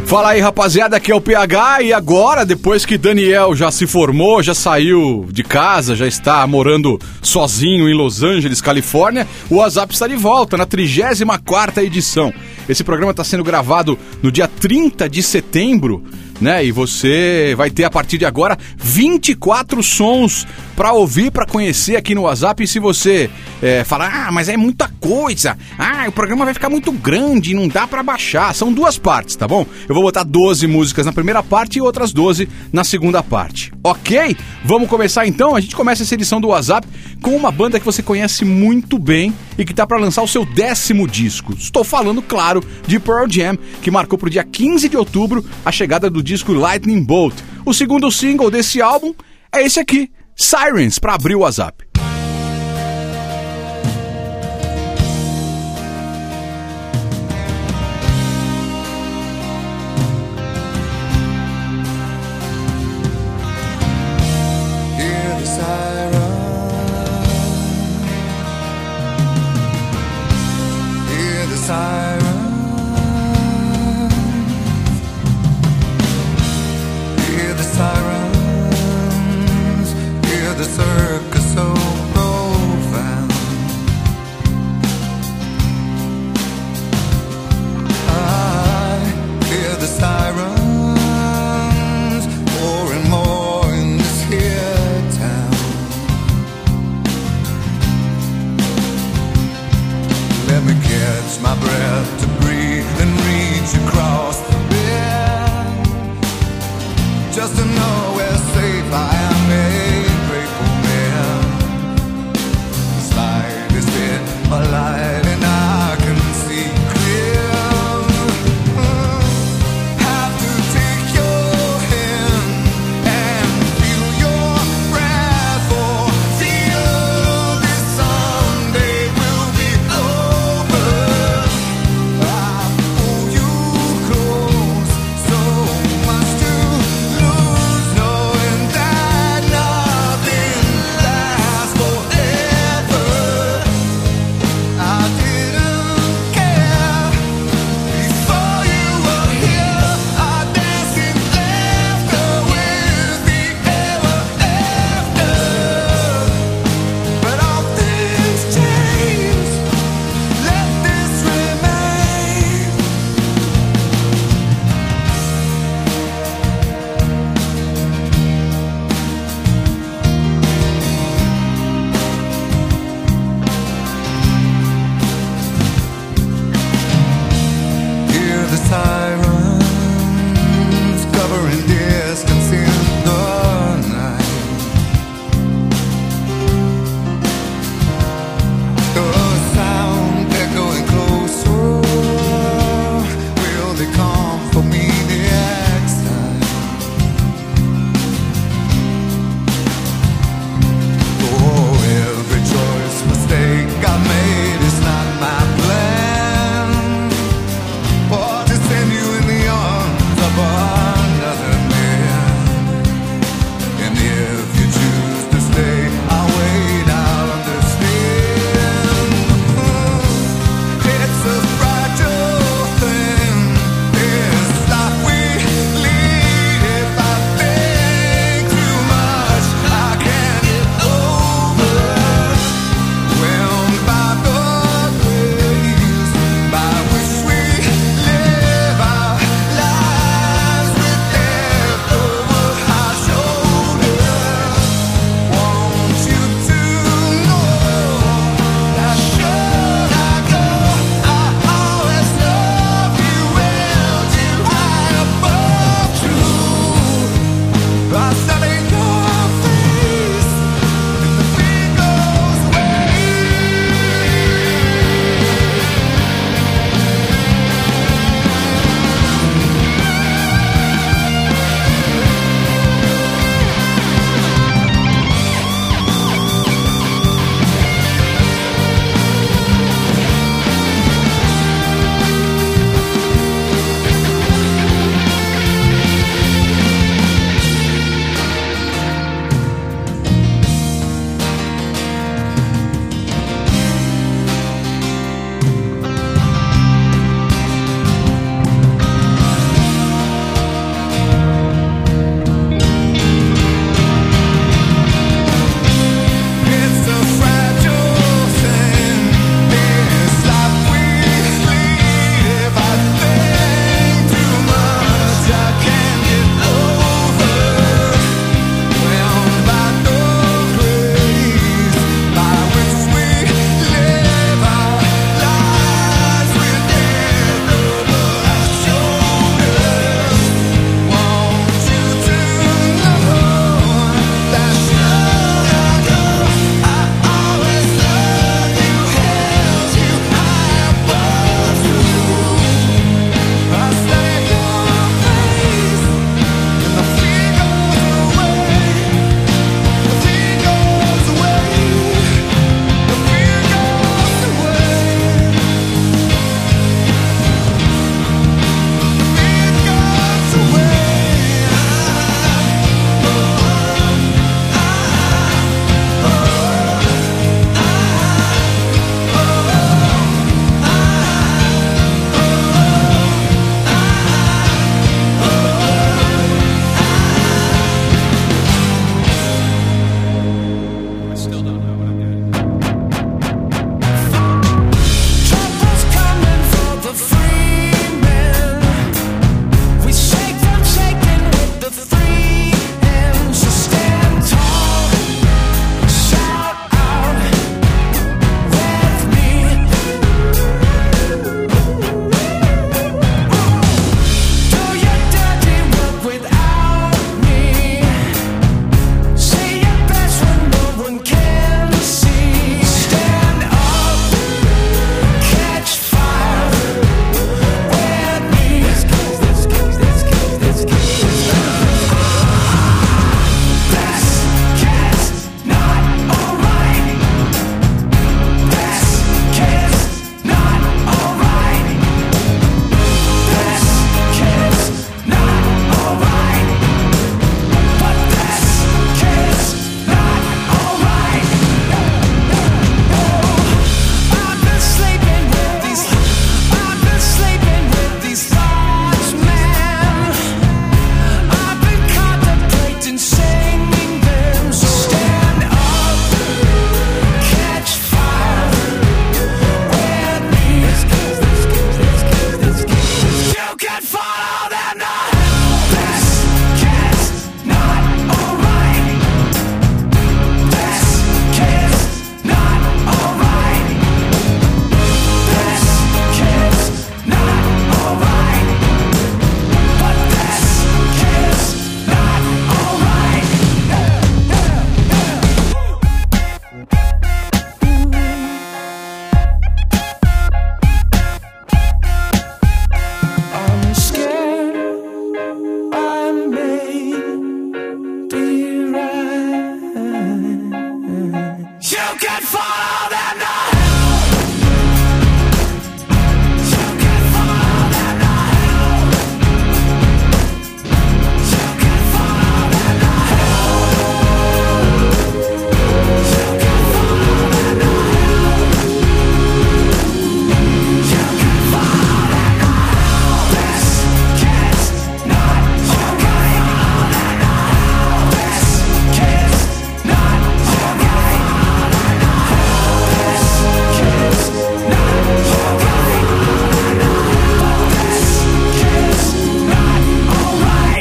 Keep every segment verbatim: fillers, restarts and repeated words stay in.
Fala aí, rapaziada, aqui é o P H e agora, depois que Daniel já se formou, já saiu de casa, já está morando sozinho em Los Angeles, Califórnia, o WhatsApp está de volta na trigésima quarta edição. Esse programa está sendo gravado no dia trinta de setembro, né? E você vai ter a partir de agora vinte e quatro sons para ouvir, para conhecer aqui no WhatsApp. E se você é, falar, ah, mas é muita coisa, ah, o programa vai ficar muito grande, não dá para baixar. São duas partes, tá bom? Eu vou botar doze músicas na primeira parte e outras doze na segunda parte. Ok? Vamos começar então? A gente começa essa edição do WhatsApp com uma banda que você conhece muito bem e que tá para lançar o seu décimo disco. Estou falando, claro, de Pearl Jam, que marcou pro dia quinze de outubro a chegada do disco Lightning Bolt. O segundo single desse álbum é esse aqui, Sirens, para abrir o WhatsApp. Hear the sirens, hear the circus.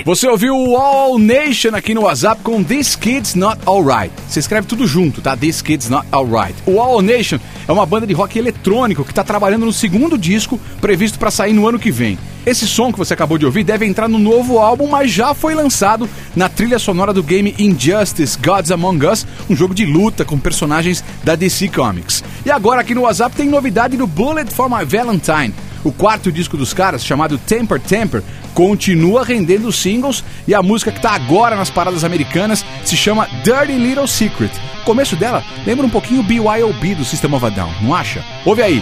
Você ouviu o All Nation aqui no WhatsApp com This Kid's Not Alright. Você escreve tudo junto, tá? This Kid's Not Alright. O All Nation é uma banda de rock eletrônico que está trabalhando no segundo disco previsto para sair no ano que vem. Esse som que você acabou de ouvir deve entrar no novo álbum, mas já foi lançado na trilha sonora do game Injustice Gods Among Us, um jogo de luta com personagens da D C Comics. E agora aqui no WhatsApp tem novidade do Bullet for My Valentine. O quarto disco dos caras, chamado Temper Temper, continua rendendo singles e a música que está agora nas paradas americanas se chama Dirty Little Secret. O começo dela lembra um pouquinho B Y O B do System of a Down, não acha? Ouve aí!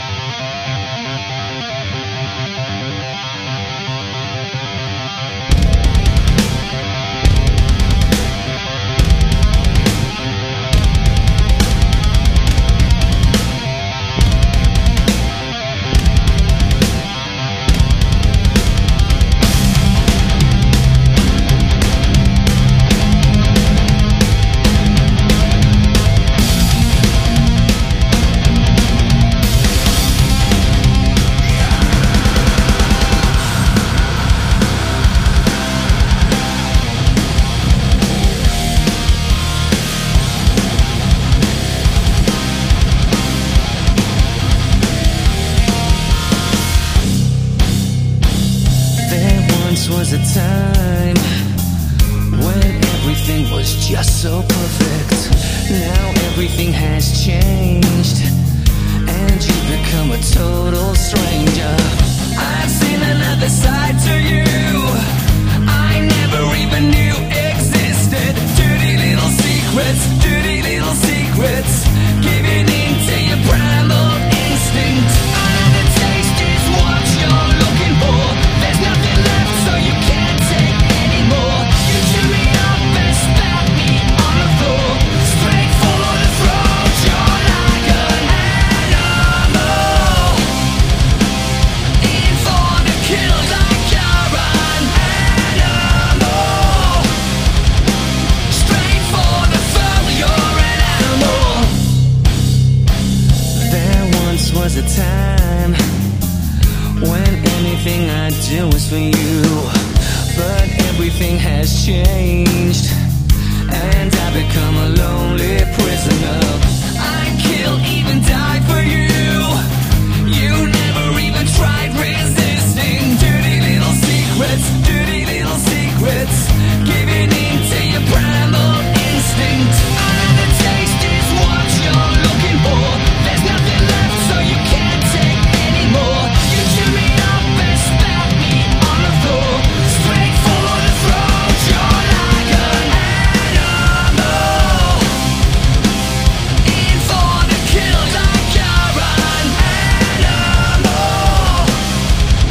Was a time when everything was just so perfect. Now everything has changed and you've become a total stranger. I've seen another side to you I never even knew existed. Dirty little secrets, dirty little secrets, giving in to your primal instinct. Another taste is what you're looking for. There's nothing left so you can't take anymore. You chew me up and spat me on the floor. Straight for the throat, you're like an animal. In for the kill like you're an animal. Straight for the throat, you're an animal. There once was a time when anything I do is for you, but everything has changed and I've become a lonely prisoner. I'd kill, even die for you. You never even tried resisting. Dirty little secrets, dirty little secrets, giving in to your primal instinct. Another taste is what you're looking for. There's nothing left so you can't take anymore. You chew me up and spat me on the floor. Straight for the throat, you're like an animal. In for the kill like you're an animal.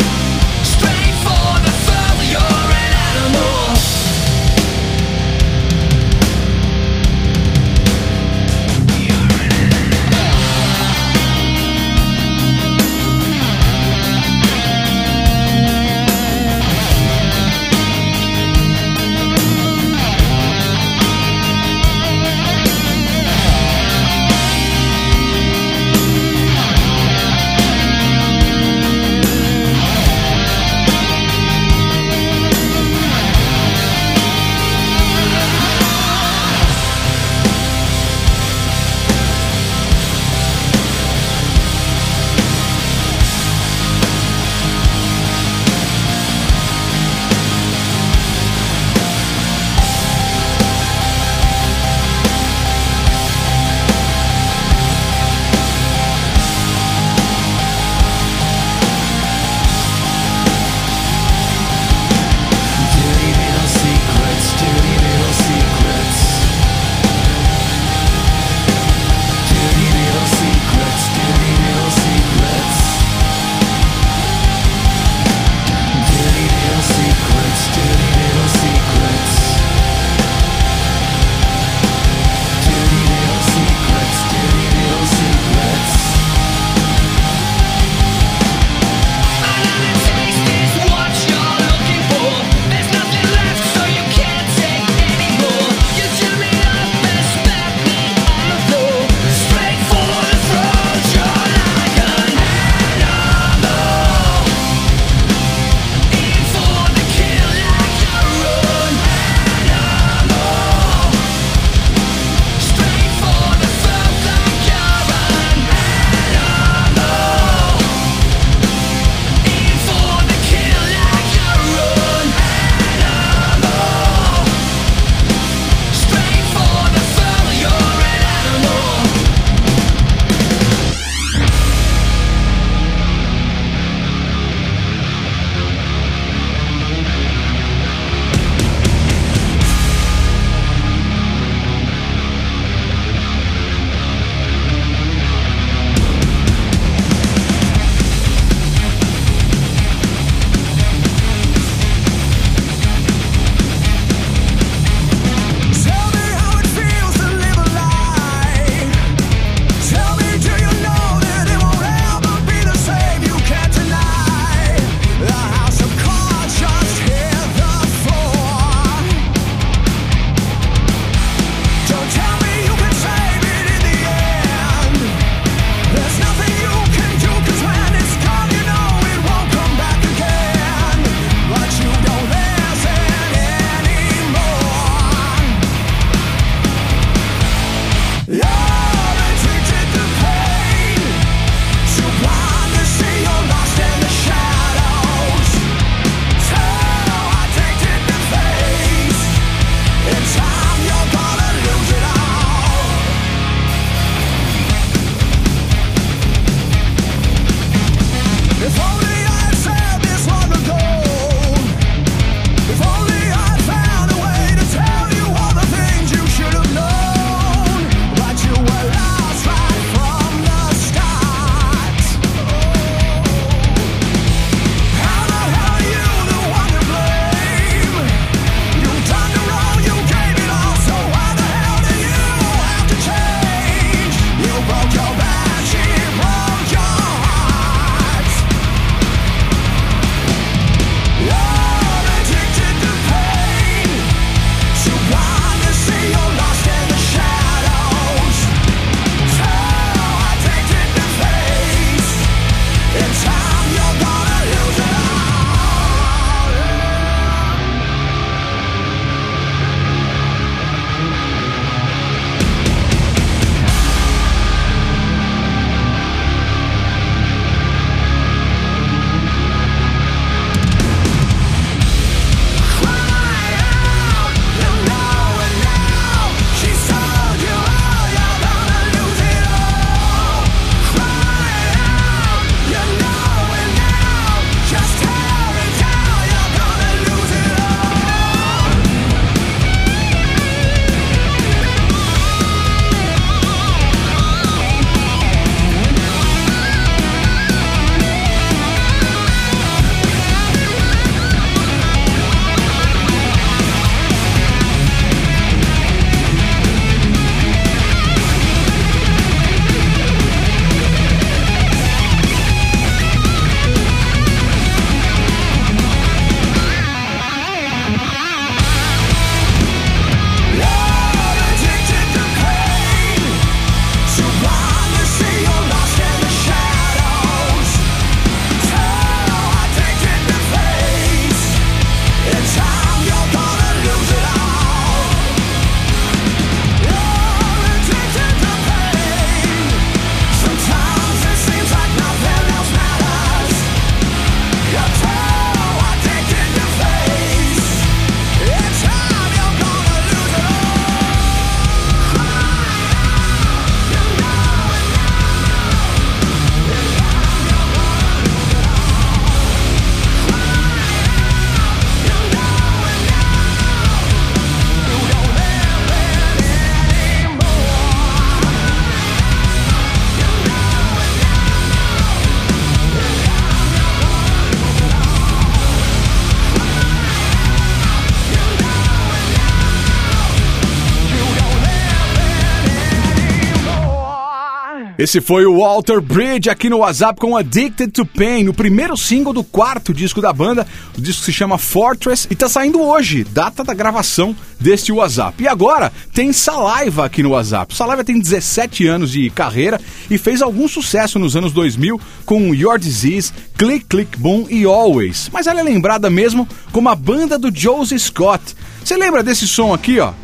Esse foi o Walter Bridge aqui no WhatsApp com Addicted to Pain, o primeiro single do quarto disco da banda. O disco se chama Fortress e tá saindo hoje, data da gravação deste WhatsApp. E agora tem Saliva aqui no WhatsApp. Saliva tem dezessete anos de carreira e fez algum sucesso nos anos dois mil com Your Disease, Click Click Boom e Always. Mas ela é lembrada mesmo como a banda do Josie Scott. Você lembra desse som aqui, ó?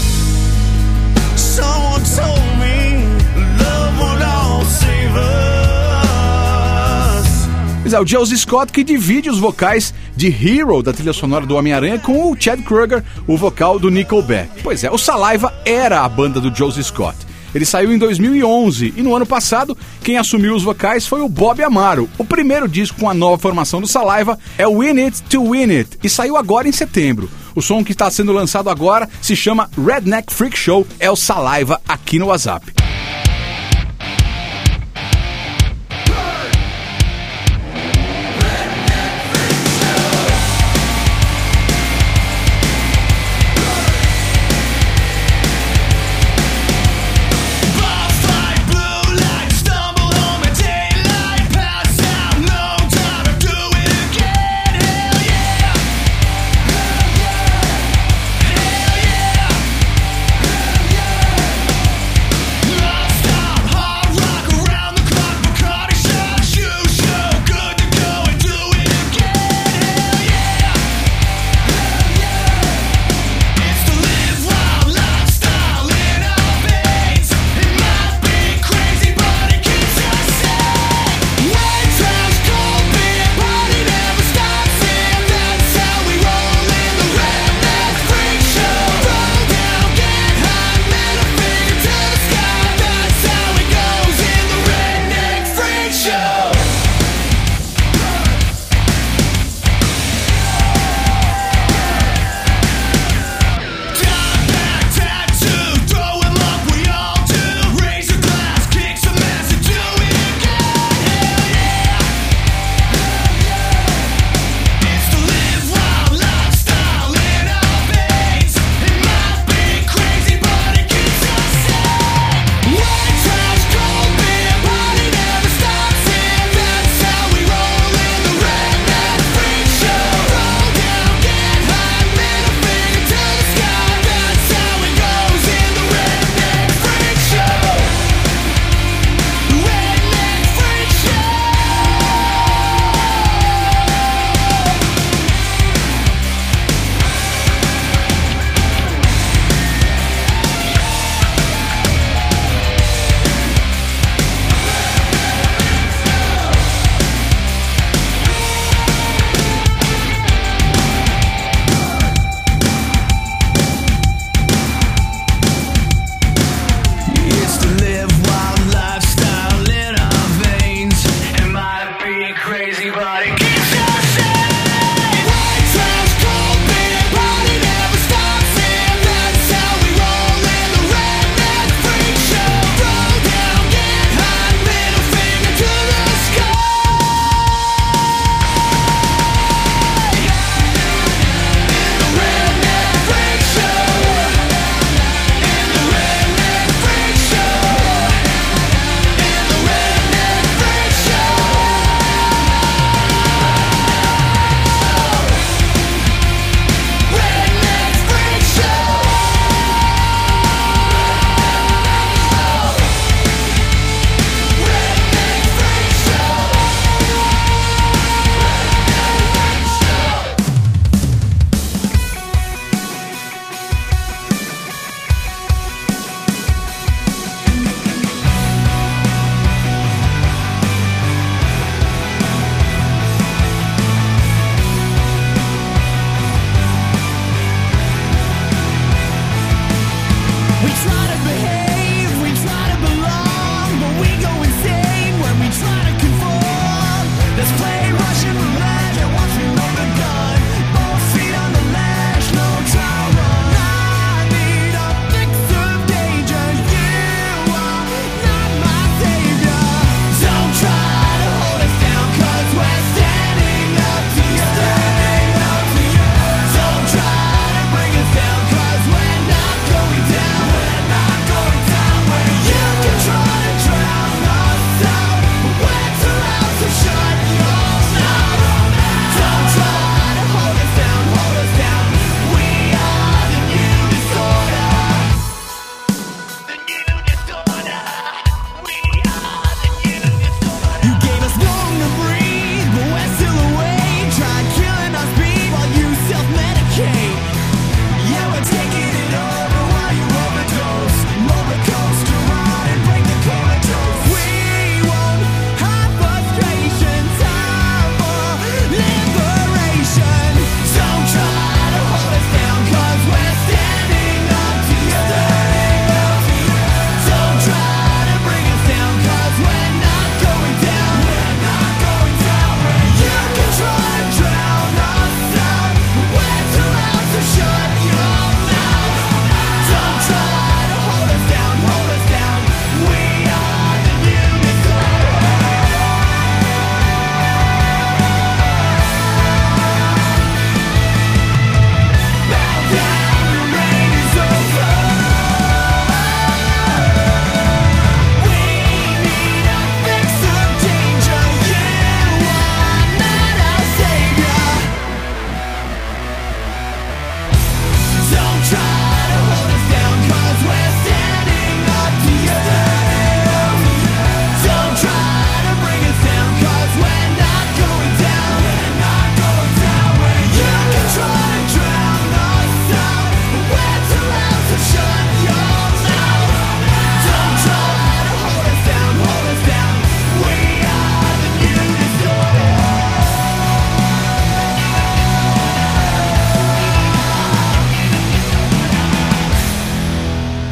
Someone told me love would all save us. Mas é o Josie Scott que divide os vocais de Hero, da trilha sonora do Homem-Aranha, com o Chad Kroeger, o vocal do Nickelback. Pois é, o Saliva era a banda do Josie Scott. Ele saiu em dois mil e onze e no ano passado quem assumiu os vocais foi o Bob Amaro. O primeiro disco com a nova formação do Saliva é o Win It to Win It e saiu agora em setembro. O som que está sendo lançado agora se chama Redneck Freak Show, é o Saliva aqui no WhatsApp. Yeah.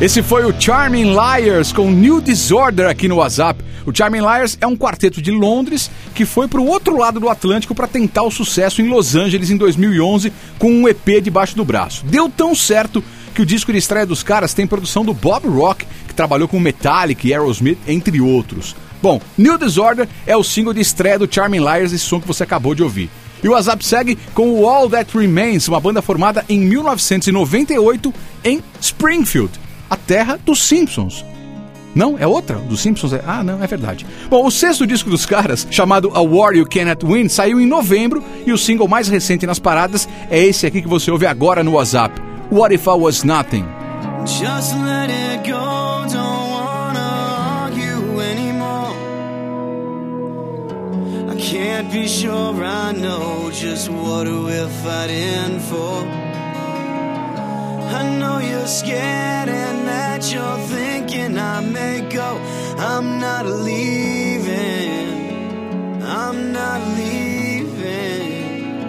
Esse foi o Charming Liars com New Disorder aqui no WhatsApp. O Charming Liars é um quarteto de Londres que foi pro outro lado do Atlântico para tentar o sucesso em Los Angeles em dois mil e onze com um E P debaixo do braço. Deu tão certo que o disco de estreia dos caras tem produção do Bob Rock, que trabalhou com Metallica e Aerosmith, entre outros. Bom, New Disorder é o single de estreia do Charming Liars, esse som que você acabou de ouvir. E o WhatsApp segue com o All That Remains, uma banda formada em mil novecentos e noventa e oito em Springfield, a terra dos Simpsons. Não, é outra? Dos Simpsons? É... Ah, não, é verdade. Bom, o sexto disco dos caras, chamado A War You Cannot Win, saiu em novembro e o single mais recente nas paradas é esse aqui que você ouve agora no WhatsApp. What If I Was Nothing? Just let it go, don't wanna argue anymore. I can't be sure I know just what we're fighting for. I know you're scared and that you're thinking I may go. I'm not leaving, I'm not leaving.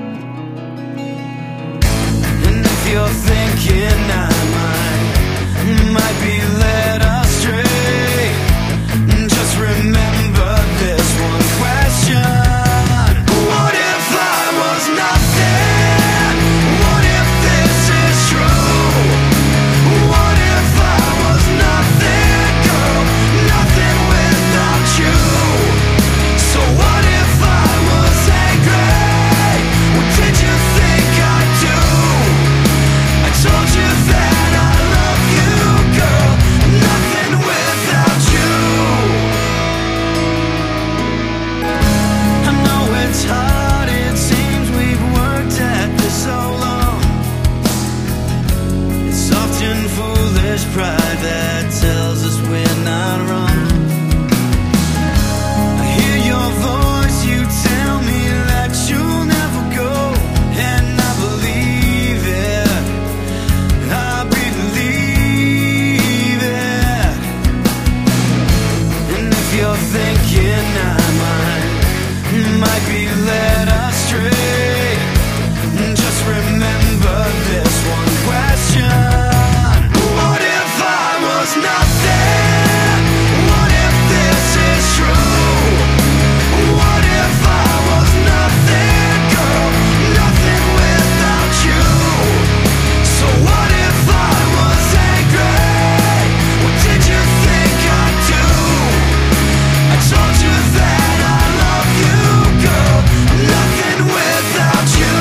And if you're thinking I might, might be led astray, just remember this one question. What if I was nothing? What if this is true? What if I was nothing, girl? Nothing without you. So what if I was angry? What did you think I'd do? I told you that I love you, girl. Nothing without you. I know it's hard, it seems we've worked at this so long. It's often foolish pride that tells us we're not wrong. I hear your voice, you tell me that you'll never go, and I believe it, I believe it. And if you're thinking I might, might be led astray, just remember this one question. What if I was nothing? What if this is true? What if I was nothing, girl? Nothing without you. So what if I was angry? What did you think I'd do? I told you that I love you, girl. Nothing without you.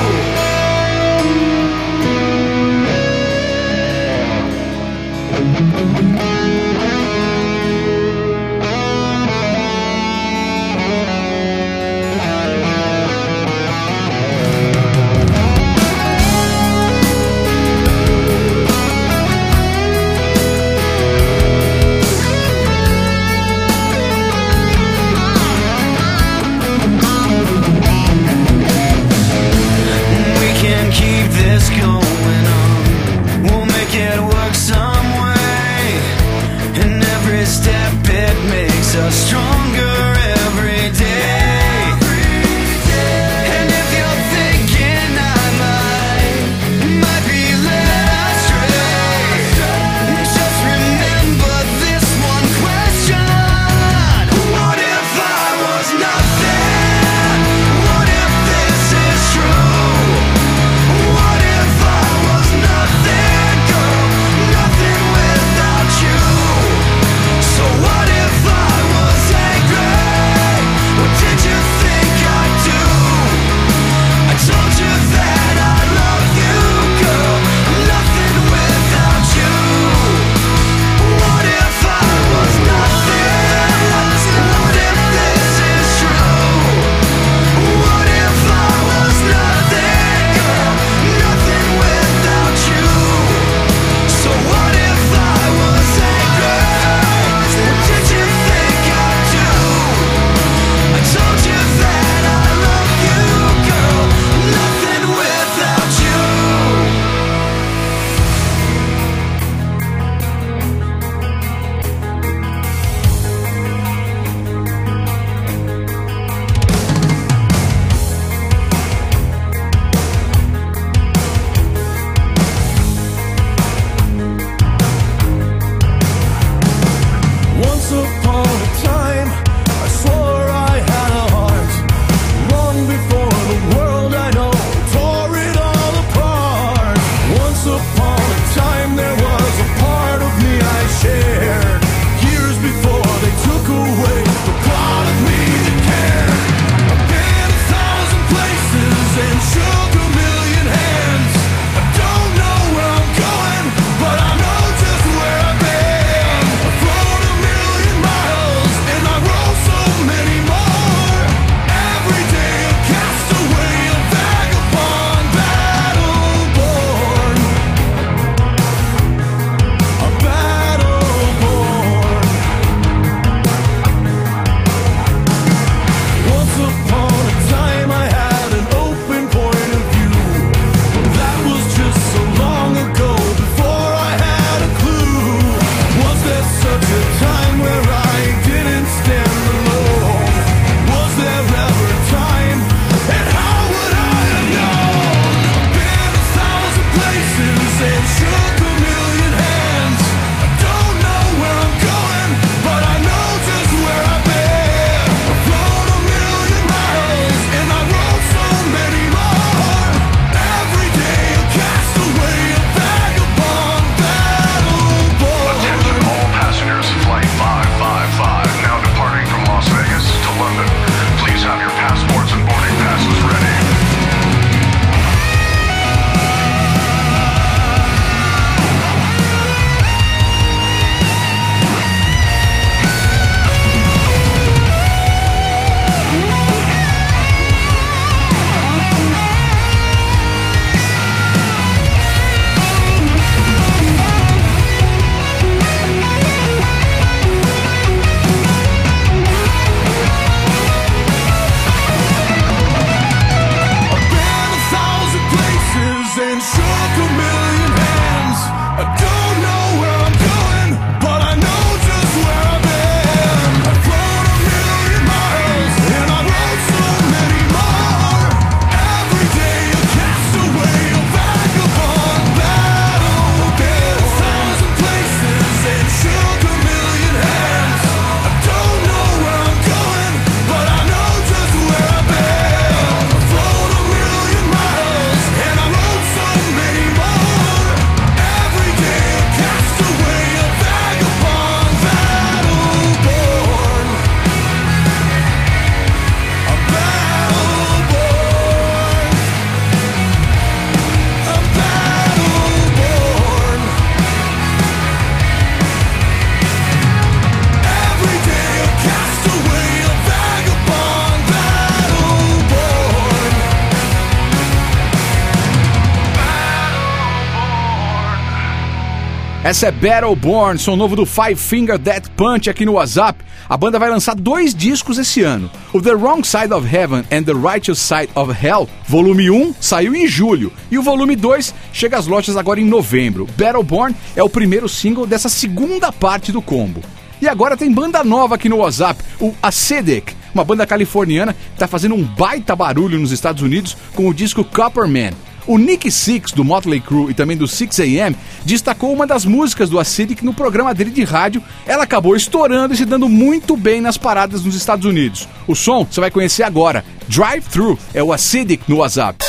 We can keep this going on. We'll make it work some way. And every step it makes us stronger every day. And if you're thinking I might, might be led astray, just remember this one question. What if I was nothing? What if this is true? What if I Essa é Battleborn, som novo do Five Finger Death Punch aqui no WhatsApp. A banda vai lançar dois discos esse ano. O The Wrong Side of Heaven and The Righteous Side of Hell, volume um, saiu em julho. E o volume dois chega às lojas agora em novembro. Battleborn é o primeiro single dessa segunda parte do combo. E agora tem banda nova aqui no WhatsApp, o Acidic, uma banda californiana que está fazendo um baita barulho nos Estados Unidos com o disco Copperman. O Nick Six, do Motley Crue e também do six a m, destacou uma das músicas do Acidic no programa dele de rádio. Ela acabou estourando e se dando muito bem nas paradas nos Estados Unidos. O som você vai conhecer agora. Drive Thru é o Acidic no WhatsApp.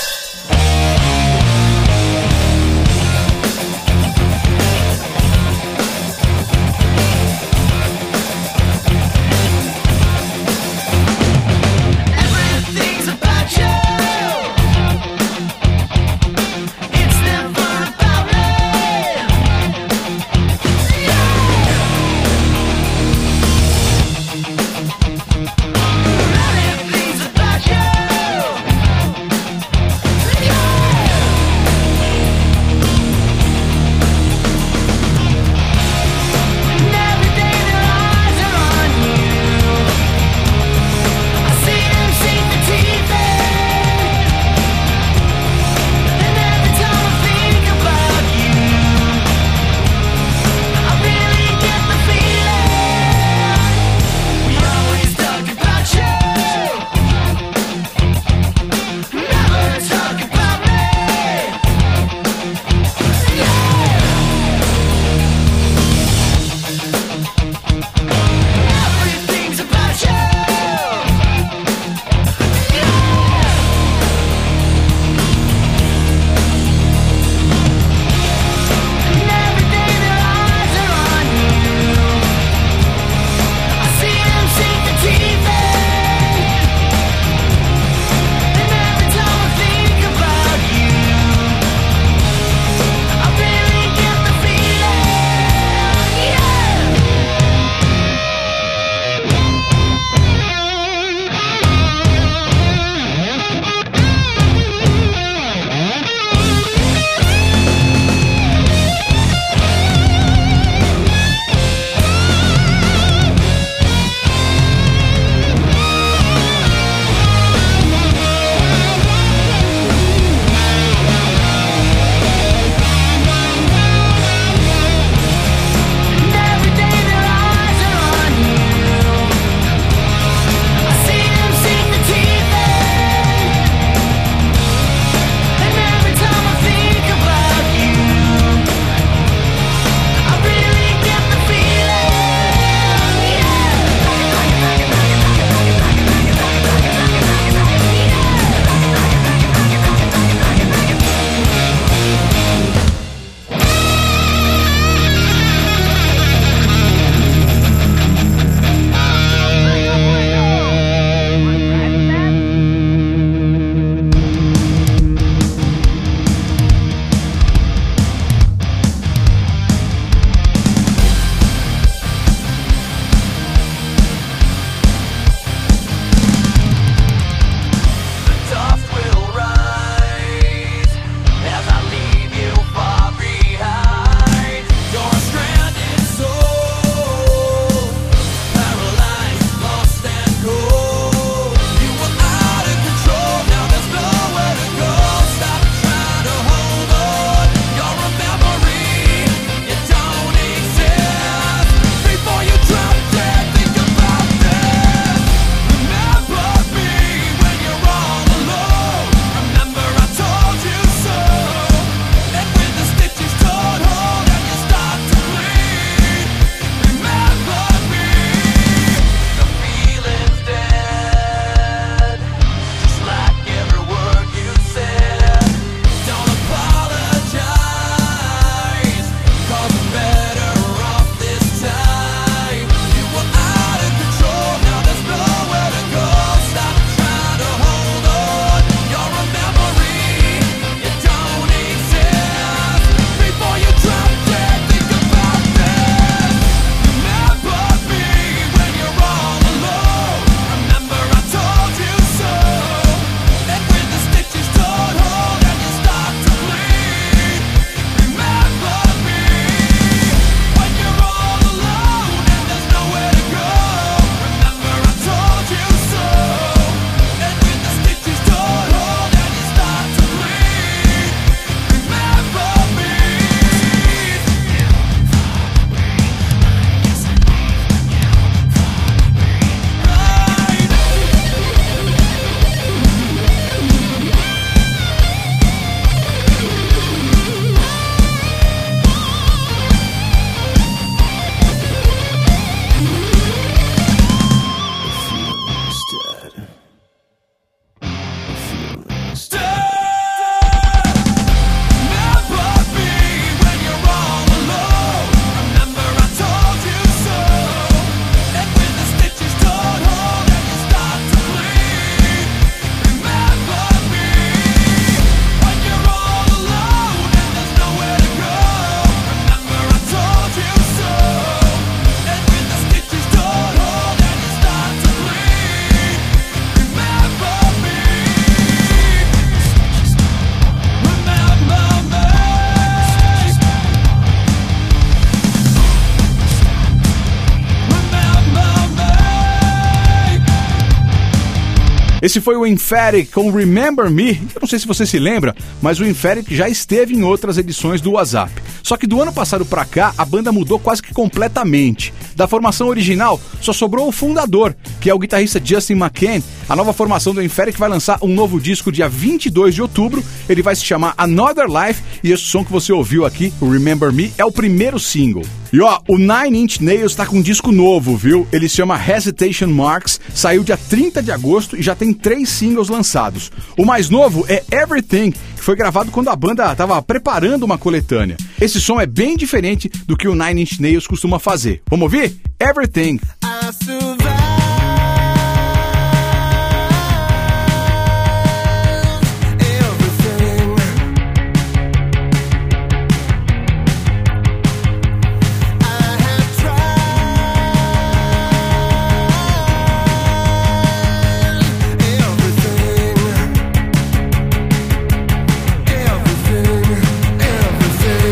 Esse foi o Emphatic com Remember Me. Eu não sei se você se lembra, mas o Emphatic já esteve em outras edições do WhatsApp. Só que do ano passado pra cá, a banda mudou quase que completamente. Da formação original, só sobrou o fundador, que é o guitarrista Justin McCann. A nova formação do Emphatic vai lançar um novo disco dia vinte e dois de outubro. Ele vai se chamar Another Life e esse som que você ouviu aqui, o Remember Me, é o primeiro single. E ó, o Nine Inch Nails tá com um disco novo, viu? Ele se chama Hesitation Marks, saiu dia trinta de agosto e já tem três singles lançados. O mais novo é Everything, que foi gravado quando a banda tava preparando uma coletânea. Esse som é bem diferente do que o Nine Inch Nails costuma fazer. Vamos ouvir? Everything. I survive.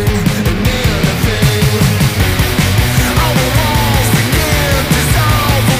Dissolve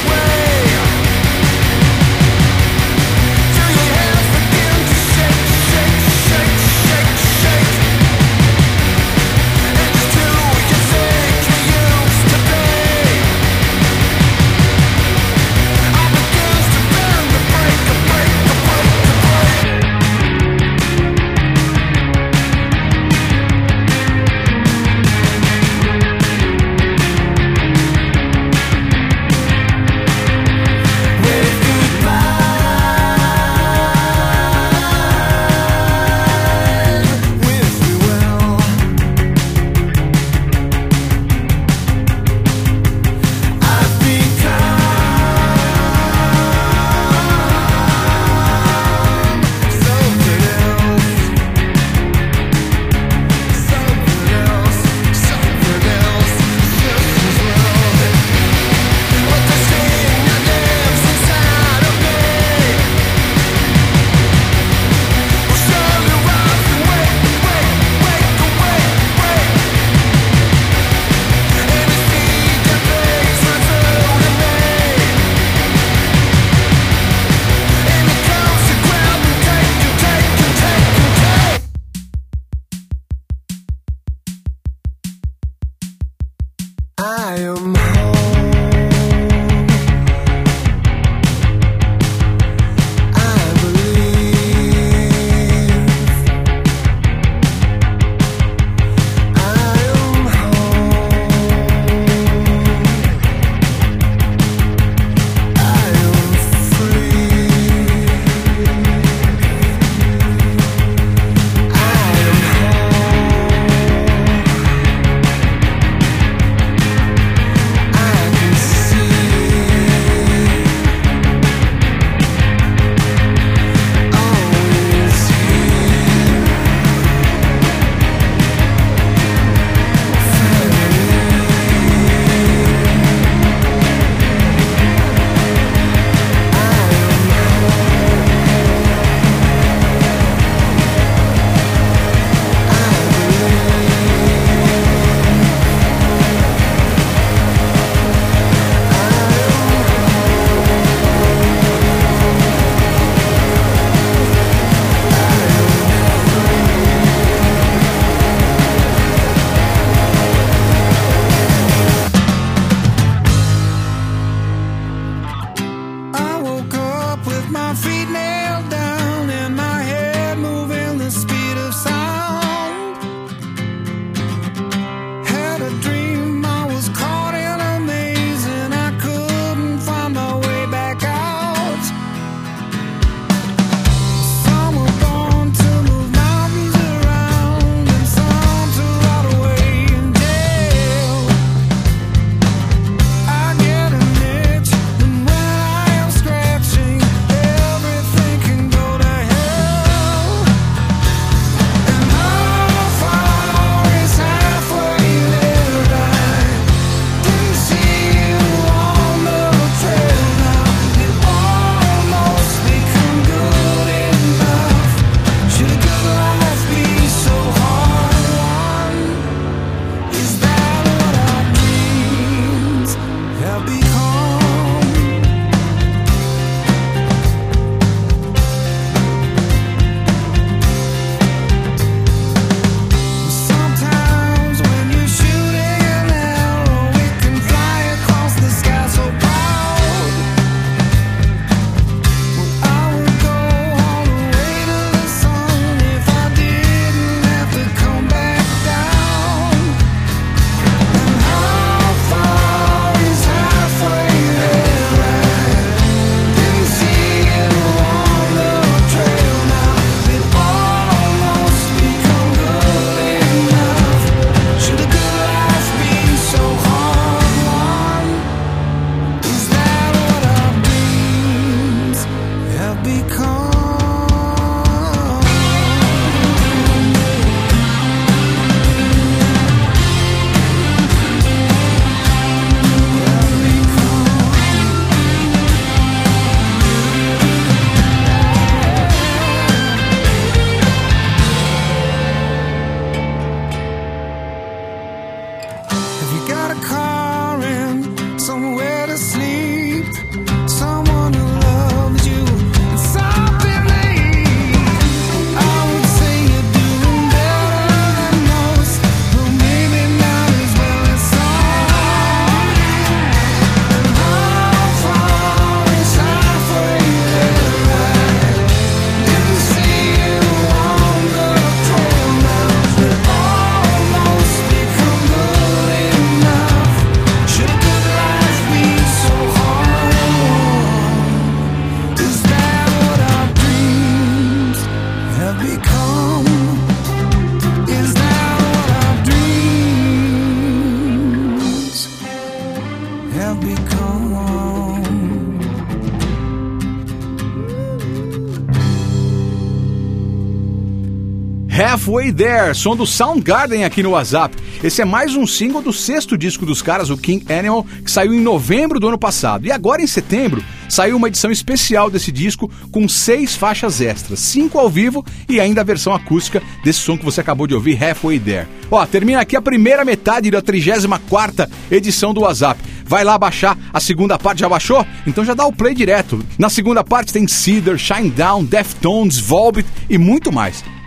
Halfway There, som do Soundgarden aqui no WhatsApp. Esse é mais um single do sexto disco dos caras, o King Animal, que saiu em novembro do ano passado. E agora, em setembro, saiu uma edição especial desse disco com seis faixas extras, cinco ao vivo e ainda a versão acústica desse som que você acabou de ouvir, Halfway There. Ó, termina aqui a primeira metade da trigésima quarta edição do WhatsApp. Vai lá baixar a segunda parte, já baixou? Então já dá o play direto. Na segunda parte tem Cedar, Shinedown, Deftones, Volbeat e muito mais.